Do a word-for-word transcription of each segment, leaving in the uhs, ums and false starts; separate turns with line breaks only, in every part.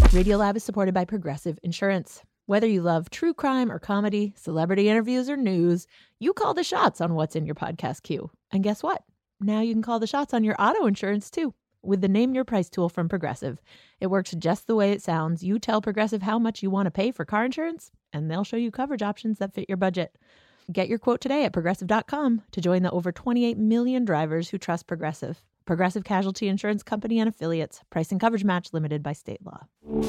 Radiolab is supported by Progressive Insurance. Whether you love true crime or comedy, celebrity interviews or news, you call the shots on what's in your podcast queue. And guess what? Now you can call the shots on your auto insurance too with the Name Your Price tool from Progressive. It works just the way it sounds. You tell Progressive how much you want to pay for car insurance, and they'll show you coverage options that fit your budget. Get your quote today at progressive dot com to join the over twenty-eight million drivers who trust Progressive. Progressive Casualty Insurance Company and Affiliates. Price and coverage match limited by state law.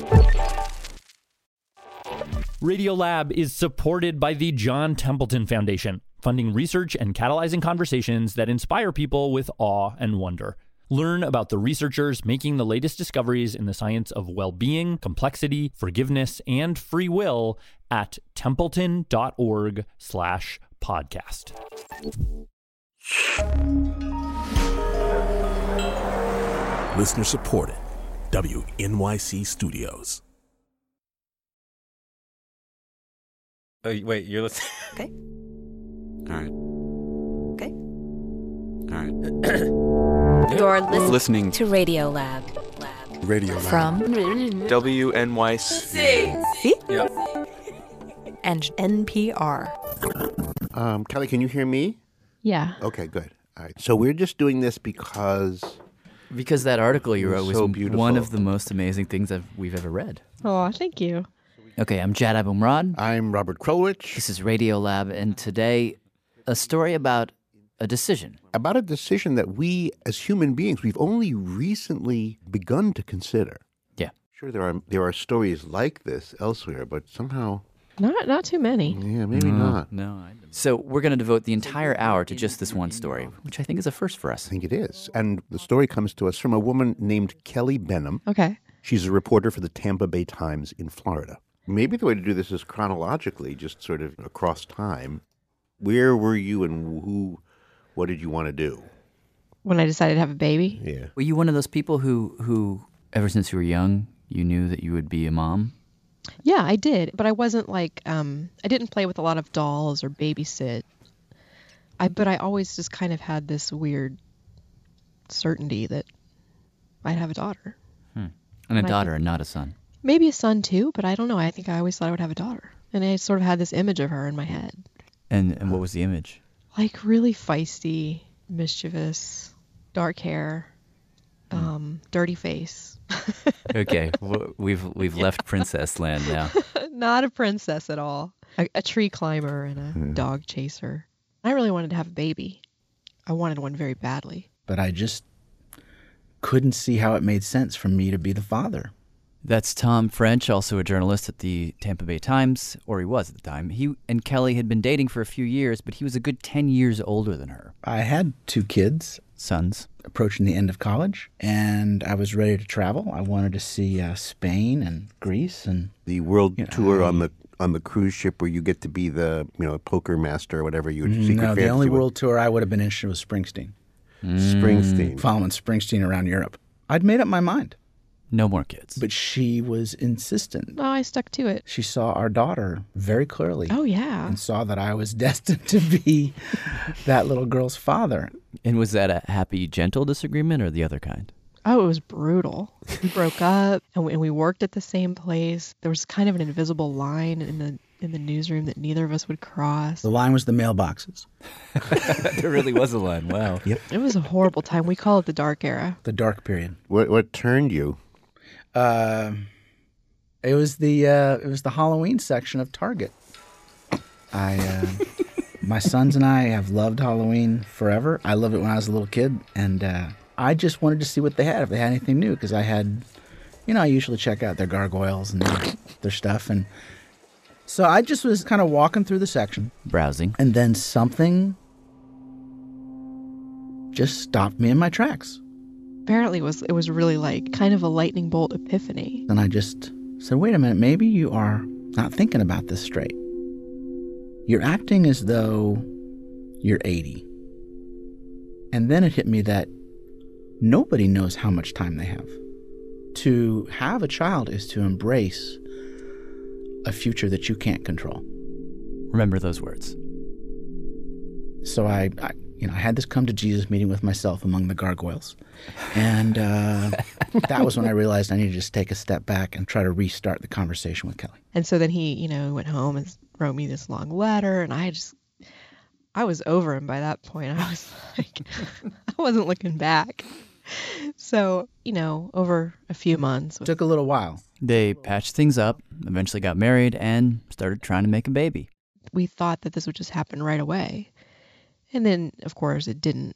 Radiolab is supported by the John Templeton Foundation, funding research and catalyzing conversations that inspire people with awe and wonder. Learn about the researchers making the latest discoveries in the science of well-being, complexity, forgiveness, and free will at templeton.org slash podcast.
Listener supported. W N Y C Studios.
Oh, wait, you're listening?
Okay.
All right.
Okay.
All right.
You're listening,
listening
to Radiolab. Lab.
Radiolab.
From
W N Y C.
See?
Yeah.
And N P R.
Um, Kelly, can you hear me?
Yeah.
Okay, good. All right. So we're just doing this because...
Because that article you
It
wrote
was
was
so
m-
beautiful.
one of the most amazing things I've, we've ever read.
Oh, thank you.
Okay, I'm Jad Abumrad.
I'm Robert Krulwich.
This is Radiolab, and today, a story about a decision.
About a decision that we, as human beings, we've only recently begun to consider.
Yeah.
Sure, there are there are stories like this elsewhere, but somehow,
Not not too many.
yeah, maybe
No,
not.
No. I don't. So we're going to devote the entire hour to just this one story, which I think is a first for us.
I think it is. And the story comes to us from a woman named Kelly Benham.
Okay.
She's a reporter for the Tampa Bay Times in Florida. Maybe the way to do this is chronologically, just sort of across time. Where were you and who, what did you want to do?
When I decided to have a baby.
Yeah.
Were you one of those people who, who, ever since you were young, you knew that you would be a mom?
Yeah, I did, but I wasn't like um I didn't play with a lot of dolls or babysit. I but I always just kind of had this weird certainty that I'd have a daughter.
Hmm. And a
And I
daughter
think-
and not a son.
Maybe a son too, but I don't know. I think I always thought I would have a daughter. And I sort of had this image of her in my head.
And, and what was the image?
Like really feisty, mischievous, dark hair, um, dirty face.
Okay, w- we've we've left princess land now.
Not a princess at all. A, a tree climber and a
Hmm.
dog chaser. I really wanted to have a baby. I wanted one very badly.
But I just couldn't see how it made sense for me to be the father.
That's Tom French, also a journalist at the Tampa Bay Times, or he was at the time. He and Kelly had been dating for a few years, but he was a good ten years older than her.
I had two kids,
Sons.
approaching the end of college, and I was ready to travel. I wanted to see uh, Spain and Greece, and
The world
You know,
tour
I-
on the on the cruise ship where you get to be the, you know, poker master or whatever you would secret
no, the
fantasy
only
with.
world tour I would have been interested in was Springsteen,
Springsteen.
following Springsteen around Europe. I'd made up my mind,
No more kids.
but she was insistent.
Oh, I stuck to it.
She saw our daughter very clearly.
Oh, yeah.
And saw that I was destined to be that little girl's father.
And was that a happy, gentle disagreement or the other kind?
Oh, it was brutal. We broke up and we, and we worked at the same place. There was kind of an invisible line in the in the newsroom that neither of us would cross.
The line was the mailboxes,
There really was a line. Wow.
Yep.
It was a horrible time. We call it the dark era.
the dark period.
What what turned you?
Uh, it was the uh, it was the Halloween section of Target. I uh, my sons and I have loved Halloween forever. I loved it when I was a little kid, and uh, I just wanted to see what they had, if they had anything new, because I had, you know, I usually check out their gargoyles and their, their stuff, and so I just was kind of walking through the section,
Browsing.
and then something just stopped me in my tracks.
Apparently, it was it was really like kind of a lightning bolt epiphany.
Then I just said, wait a minute, maybe you are not thinking about this straight. You're acting as though you're eighty. And then it hit me that nobody knows how much time they have. To have a child is to embrace a future that you can't control.
Remember those words.
So I, I You know, I had this come to Jesus meeting with myself among the gargoyles. And uh, that was when I realized I needed to just take a step back and try to restart the conversation with Kelly.
And so then he, you know, went home and wrote me this long letter. And I just, I was over him by that point. I was like, I wasn't looking back. So, you know, over a few months.
It took a little while.
They patched things up, eventually got married, and started trying to make a baby.
We thought that this would just happen right away. And then, of course, it didn't.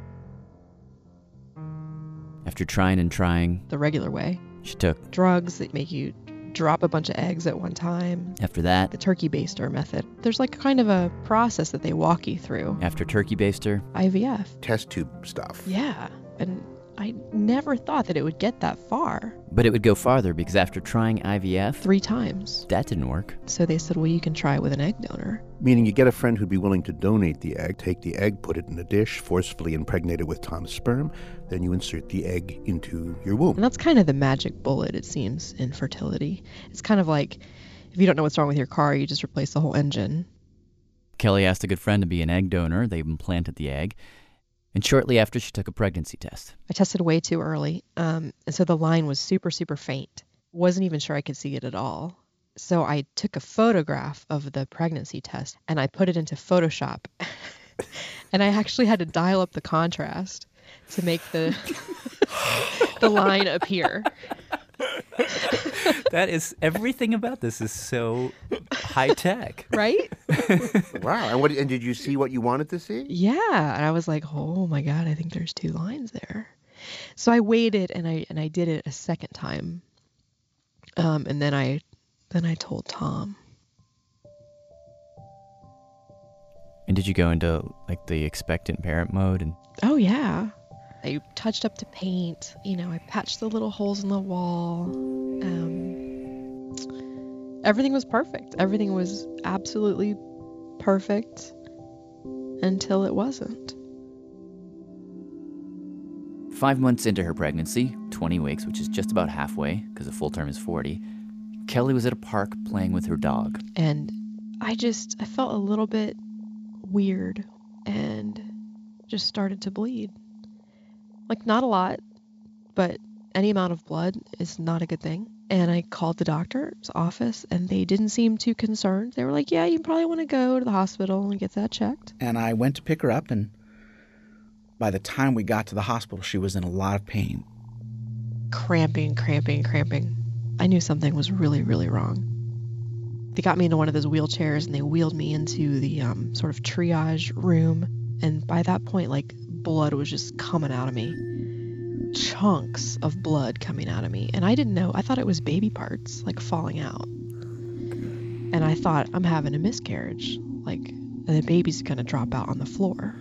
After trying and trying,
The regular way.
she took,
Drugs that make you drop a bunch of eggs at one time.
after that,
The turkey baster method. There's like kind of a process that they walk you through.
after turkey baster,
I V F.
Test tube stuff.
Yeah. And I never thought that it would get that far.
but it would go farther because after trying I V F,
Three times.
that didn't work.
So they said, well, you can try it with an egg donor.
Meaning you get a friend who'd be willing to donate the egg, take the egg, put it in a dish, forcefully impregnate it with Tom's sperm, then you insert the egg into your womb.
And that's kind of the magic bullet, it seems, in fertility. It's kind of like if you don't know what's wrong with your car, you just replace the whole engine.
Kelly asked a good friend to be an egg donor. They implanted the egg. And shortly after, she took a pregnancy test.
I tested way too early, um, and so the line was super, super faint. Wasn't even sure I could see it at all. So I took a photograph of the pregnancy test, and I put it into Photoshop. And I actually had to dial up the contrast to make the the line appear.
That is, everything about this is so high tech.
Right?
Wow. And what? And did you see what you wanted to see?
Yeah. And I was like, oh my God, I think there's two lines there. So I waited and I and I did it a second time. Um, and then I then I told Tom.
And did you go into like the expectant parent mode? And
Oh yeah. I touched up the paint, you know, I patched the little holes in the wall. Um, everything was perfect. Everything was absolutely perfect until it wasn't.
five months into her pregnancy, twenty weeks, which is just about halfway because a full term is forty, Kelly was at a park playing with her dog.
And I just, I felt a little bit weird and just started to bleed. Like, not a lot, but any amount of blood is not a good thing. And I called the doctor's office, and they didn't seem too concerned. They were like, yeah, you probably want to go to the hospital and get that checked.
And I went to pick her up, and by the time we got to the hospital, she was in a lot of pain.
Cramping, cramping, cramping. I knew something was really, really wrong. They got me into one of those wheelchairs, and they wheeled me into the um, sort of triage room. And by that point, like, blood was just coming out of me. Chunks of blood coming out of me. And I didn't know. I thought it was baby parts, like, falling out. And I thought, I'm having a miscarriage. Like, and the baby's going to drop out on the floor.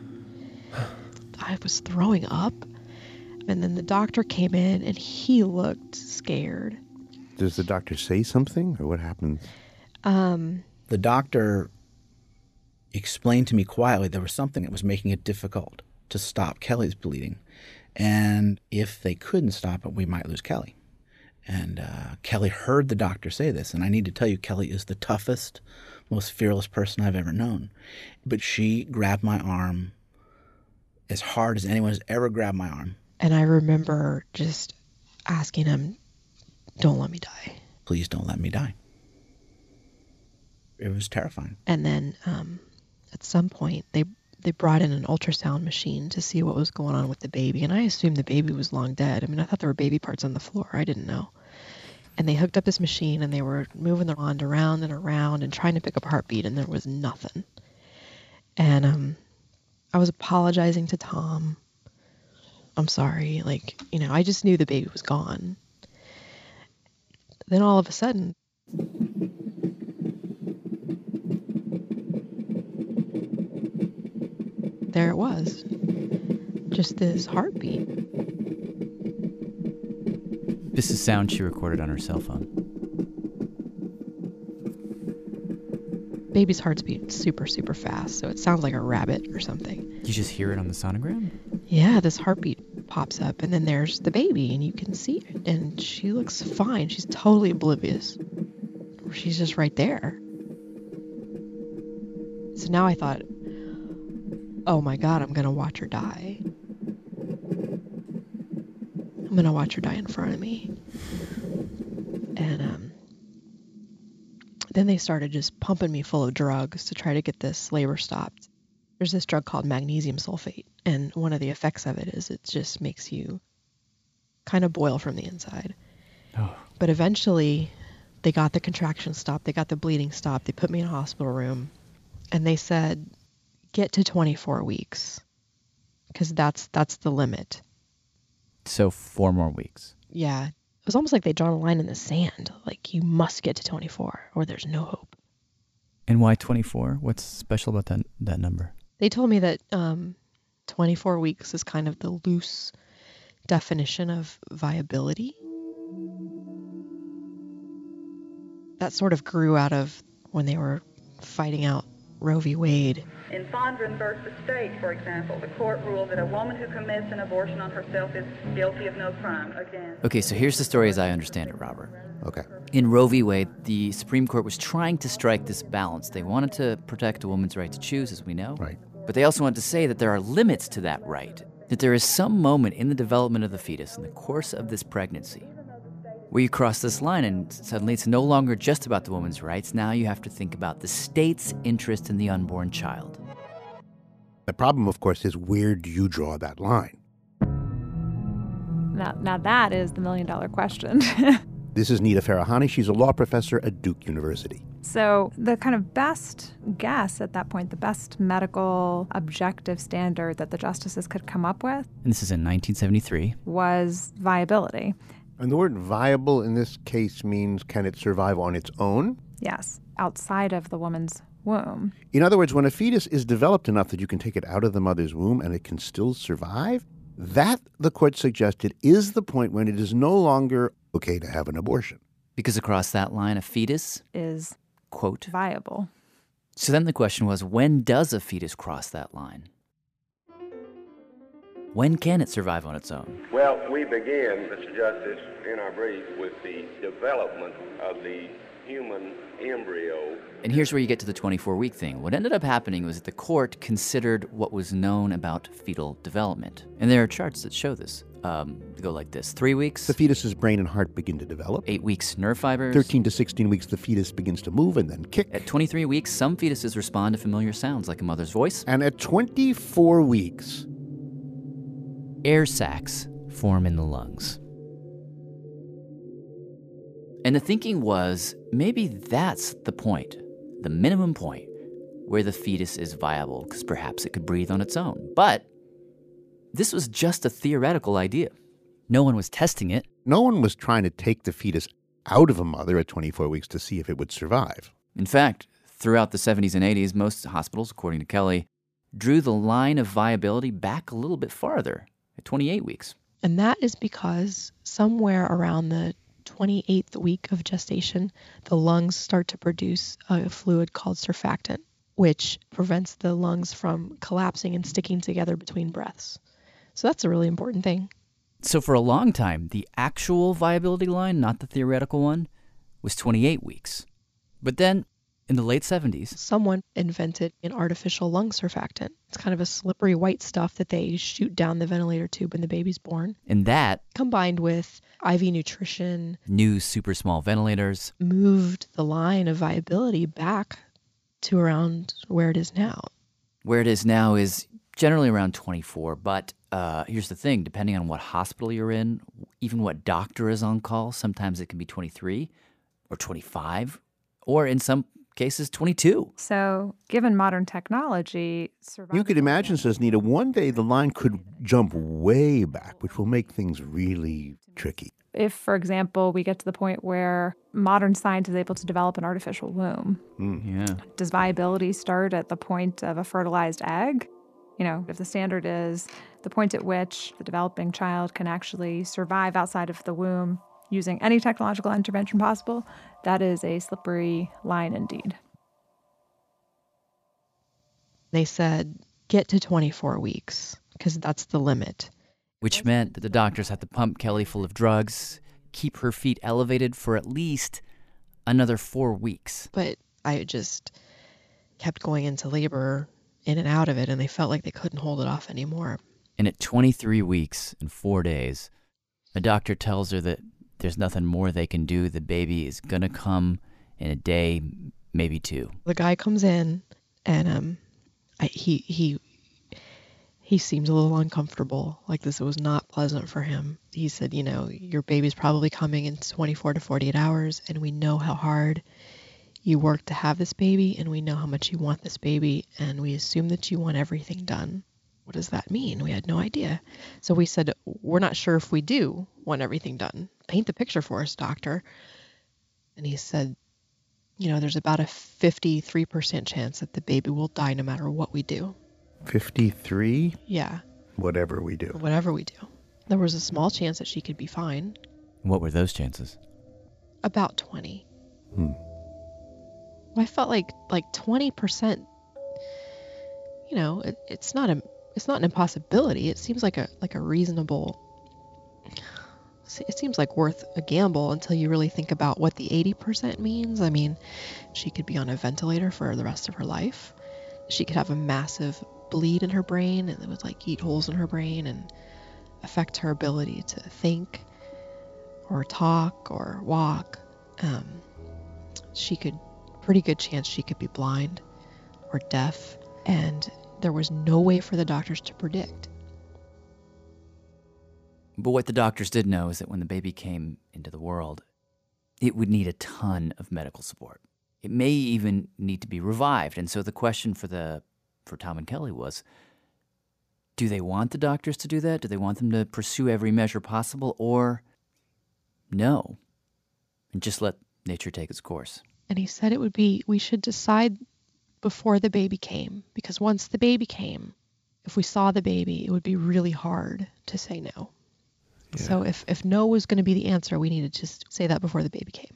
I was throwing up. And then the doctor came in, and he looked scared.
Does the doctor say something, or what happens?
Um,
The doctor explained to me quietly there was something that was making it difficult to stop Kelly's bleeding. And if they couldn't stop it, we might lose Kelly. And uh, Kelly heard the doctor say this. And I need to tell you, Kelly is the toughest, most fearless person I've ever known. But she grabbed my arm as hard as anyone has ever grabbed my arm.
And I remember just asking him, don't let me die.
Please don't let me die. It was terrifying.
And then um, at some point, they they brought in an ultrasound machine to see what was going on with the baby. And I assumed the baby was long dead. I mean, I thought there were baby parts on the floor. I didn't know. And they hooked up this machine, and they were moving the wand around and around and trying to pick up a heartbeat, and there was nothing. And um, I was apologizing to Tom. I'm sorry. Like, you know, I just knew the baby was gone. Then all of a sudden, there it was. Just this heartbeat.
This is sound she recorded on her cell phone.
Baby's heart's beat super, super fast, so it sounds like a rabbit or something.
You just hear it on the sonogram?
Yeah, this heartbeat pops up, and then there's the baby, and you can see it, and she looks fine. She's totally oblivious. She's just right there. So now I thought, oh my God, I'm going to watch her die. I'm going to watch her die in front of me. And um, then they started just pumping me full of drugs to try to get this labor stopped. There's this drug called magnesium sulfate, and one of the effects of it is it just makes you kind of boil from the inside.
Oh.
But eventually, they got the contraction stopped, they got the bleeding stopped, they put me in a hospital room, and they said, get to twenty-four weeks, because that's that's the limit.
So four more weeks.
Yeah. It was almost like they'd drawn a line in the sand, like you must get to twenty-four, or there's no hope.
And why twenty-four? What's special about that that number?
They told me that um, twenty-four weeks is kind of the loose definition of viability. That sort of grew out of when they were fighting out Roe v. Wade.
In Fondren versus State, for example, the court ruled that a woman who commits an abortion on herself is guilty of no crime. Again.
Okay, so here's the story as I understand it, Robert.
Okay.
In Roe v. Wade, the Supreme Court was trying to strike this balance. They wanted to protect a woman's right to choose, as we know.
Right.
But they also wanted to say that there are limits to that right, that there is some moment in the development of the fetus, in the course of this pregnancy, where you cross this line and suddenly it's no longer just about the woman's rights. Now you have to think about the state's interest in the unborn child.
The problem, of course, is where do you draw that line?
Now, now that is the million-dollar question.
This is Nita Farahani. She's a law professor at Duke University.
So the kind of best guess at that point, the best medical objective standard that the justices could come up with,
And this is in nineteen seventy-three.
was viability.
And the word viable in this case means can it survive on its own?
Yes, outside of the woman's womb.
In other words, when a fetus is developed enough that you can take it out of the mother's womb and it can still survive, that, the court suggested, is the point when it is no longer okay to have an abortion.
Because across that line, a fetus
Is,
quote,
viable.
So then the question was, when does a fetus cross that line? When can it survive on its own?
Well, we begin, Mister Justice, in our brief with the development of the human embryo.
And here's where you get to the twenty-four-week thing. What ended up happening was that the court considered what was known about fetal development. And there are charts that show this. Um, they go like this. Three weeks.
The fetus's brain and heart begin to develop.
Eight weeks, nerve fibers.
thirteen to sixteen weeks, the fetus begins to move and then kick.
At twenty-three weeks, some fetuses respond to familiar sounds like a mother's voice.
And at twenty-four weeks,
air sacs form in the lungs. And the thinking was, maybe that's the point, the minimum point, where the fetus is viable, because perhaps it could breathe on its own. But this was just a theoretical idea. No one was testing it.
No one was trying to take the fetus out of a mother at twenty-four weeks to see if it would survive.
In fact, throughout the seventies and eighties, most hospitals, according to Kelly, drew the line of viability back a little bit farther, at twenty-eight weeks.
And that is because somewhere around the twenty-eighth week of gestation, the lungs start to produce a fluid called surfactant, which prevents the lungs from collapsing and sticking together between breaths. So that's a really important thing.
So for a long time, the actual viability line, not the theoretical one, was twenty-eight weeks. But then, in the late seventies,
someone invented an artificial lung surfactant. It's kind of a slippery white stuff that they shoot down the ventilator tube when the baby's born.
And that,
combined with I V nutrition,
new super small ventilators,
moved the line of viability back to around where it is now.
Where it is now is generally around twenty-four, but uh, here's the thing, depending on what hospital you're in, even what doctor is on call, sometimes it can be twenty-three or twenty-five, or in some cases, twenty-two.
So, given modern technology, survival...
You could imagine, says Nita, one day the line could jump way back, which will make things really tricky.
If, for example, we get to the point where modern science is able to develop an artificial womb,
mm. yeah.
does viability start at the point of a fertilized egg? You know, if the standard is the point at which the developing child can actually survive outside of the womb using any technological intervention possible, that is a slippery line indeed.
They said, get to twenty-four weeks, because that's the limit.
Which meant that the doctors had to pump Kelly full of drugs, keep her feet elevated for at least another four weeks.
But I just kept going into labor in and out of it, and they felt like they couldn't hold it off anymore.
And at twenty-three weeks and four days, a doctor tells her that there's nothing more they can do. The baby is going to come in a day, maybe two.
The guy comes in, and um, I, he he he seemed a little uncomfortable. Like this was not pleasant for him. He said, you know, your baby's probably coming in twenty-four to forty-eight hours, and we know how hard you work to have this baby, and we know how much you want this baby, and we assume that you want everything done. What does that mean? We had no idea. So we said, we're not sure if we do want everything done. Paint the picture for us, doctor. And he said, you know, there's about a fifty-three percent chance that the baby will die no matter what we do.
fifty-three?
Yeah.
Whatever we do.
Whatever we do. There was a small chance that she could be fine.
What were those chances?
About twenty.
Hmm.
I felt like like twenty percent, you know, it, it's not a it's not an impossibility. It seems like a like a reasonable, it seems like worth a gamble until you really think about what the eighty percent means. I mean, she could be on a ventilator for the rest of her life. She could have a massive bleed in her brain, and it would like eat holes in her brain and affect her ability to think or talk or walk. Um, she could, pretty good chance she could be blind or deaf, and there was no way for the doctors to predict.
But what the doctors did know is that when the baby came into the world, it would need a ton of medical support. It may even need to be revived. And so the question for the for Tom and Kelly was, do they want the doctors to do that? Do they want them to pursue every measure possible, or no, and just let nature take its course?
And he said it would be, we should decide before the baby came, because once the baby came, if we saw the baby, it would be really hard to say no. Yeah. So if, if no was going to be the answer, we needed to just say that before the baby came.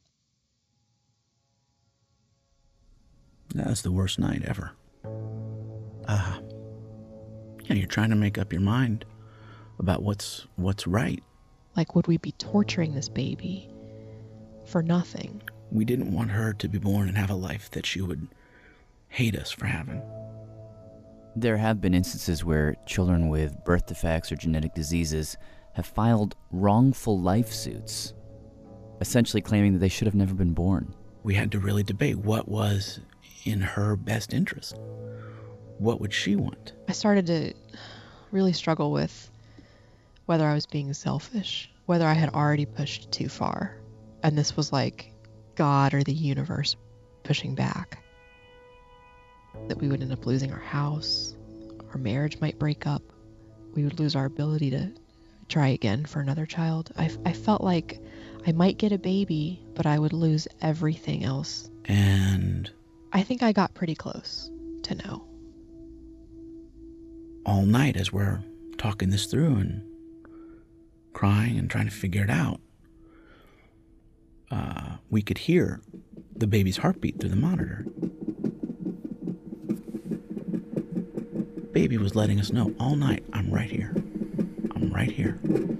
That was the worst night ever. Uh, yeah, you're trying to make up your mind about what's what's right.
Like, would we be torturing this baby for nothing?
We didn't want her to be born and have a life that she would hate us for having.
There have been instances where children with birth defects or genetic diseases have filed wrongful life suits, essentially claiming that they should have never been born.
We had to really debate what was in her best interest. What would she want?
I started to really struggle with whether I was being selfish, whether I had already pushed too far, and this was like God or the universe pushing back. That we would end up losing our house, our marriage might break up, we would lose our ability to try again for another child. I, I felt like I might get a baby, but I would lose everything else.
And
I think I got pretty close to no.
All night as we're talking this through and crying and trying to figure it out, uh, we could hear the baby's heartbeat through the monitor. Baby was letting us know all night, I'm right here. I'm right here.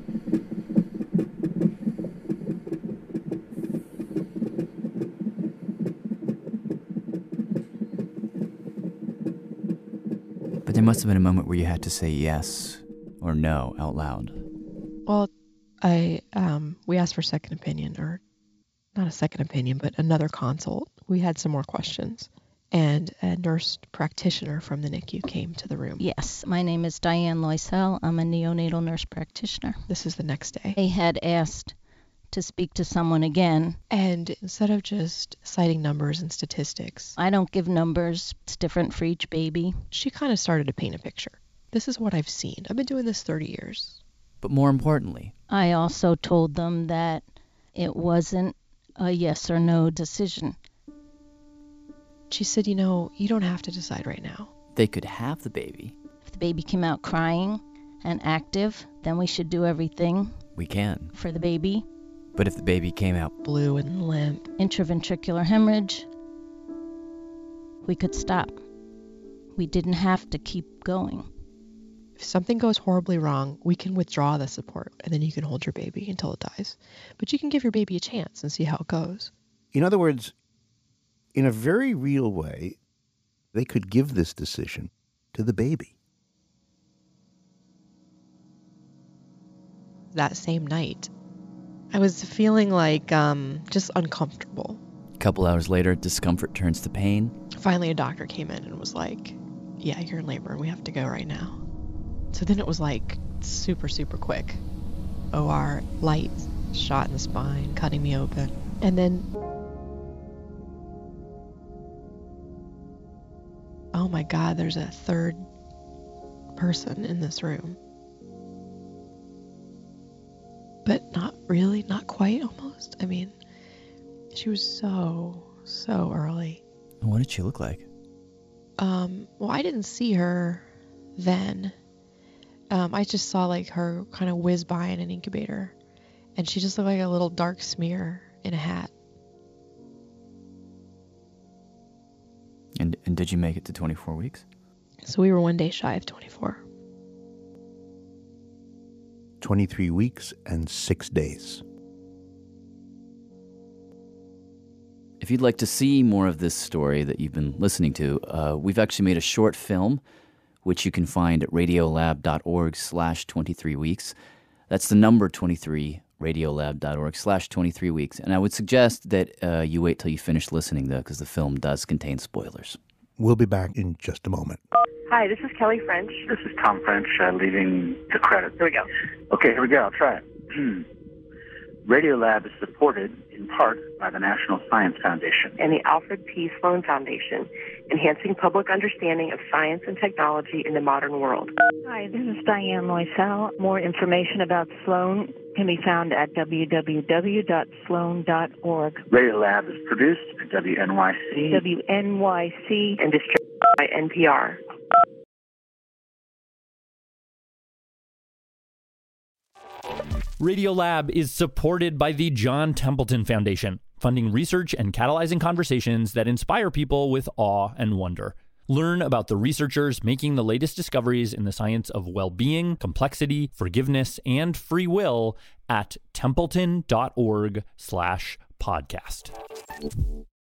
But there must have been a moment where you had to say yes or no out loud.
Well, I um, we asked for second opinion, or not a second opinion, but another consult. We had some more questions. And a nurse practitioner from the N I C U came to the room.
Yes, my name is Diane Loisel. I'm a neonatal nurse practitioner.
This is the next day.
They had asked to speak to someone again.
And instead of just citing numbers and statistics,
I don't give numbers. It's different for each baby.
She kind of started to paint a picture. This is what I've seen. I've been doing this thirty years.
But more importantly,
I also told them that it wasn't a yes or no decision.
She said, you know, you don't have to decide right now.
They could have the baby.
If the baby came out crying and active, then we should do everything.
We can.
For the baby.
But if the baby came out
blue and limp,
intraventricular hemorrhage, we could stop. We didn't have to keep going.
If something goes horribly wrong, we can withdraw the support, and then you can hold your baby until it dies. But you can give your baby a chance and see how it goes.
In other words, in a very real way, they could give this decision to the baby.
That same night, I was feeling like um, just uncomfortable.
A couple hours later, discomfort turns to pain.
Finally, a doctor came in and was like, yeah, you're in labor and we have to go right now. So then it was like super, super quick. O R, light, shot in the spine, cutting me open. And then, oh my God, there's a third person in this room. But not really, not quite almost. I mean, she was so, so early.
What did she look like?
Um, well, I didn't see her then. Um, I just saw like her kind of whiz by in an incubator. And she just looked like a little dark smear in a hat.
And and did you make it to twenty-four weeks?
So we were one day shy of twenty-four.
twenty-three weeks and six days.
If you'd like to see more of this story that you've been listening to, uh, we've actually made a short film, which you can find at radiolab.org slash 23 weeks. That's the number twenty-three, radiolab.org slash 23 weeks. And I would suggest that uh, you wait till you finish listening, though, because the film does contain spoilers.
We'll be back in just a moment.
Hi, this is Kelly French.
This is Tom French, uh, leaving the credit.
Here we go.
Okay, here we go. I'll try it. Radiolab is supported in part by the National Science Foundation
and the Alfred P. Sloan Foundation, enhancing public understanding of science and technology in the modern world.
Hi, this is Diane Loisel. More information about Sloan can be found at w w w dot sloan dot org.
Radiolab is produced at W N Y C.
W N Y C
and distributed by N P R.
Radiolab is supported by the John Templeton Foundation, funding research and catalyzing conversations that inspire people with awe and wonder. Learn about the researchers making the latest discoveries in the science of well-being, complexity, forgiveness, and free will at templeton.org slash podcast.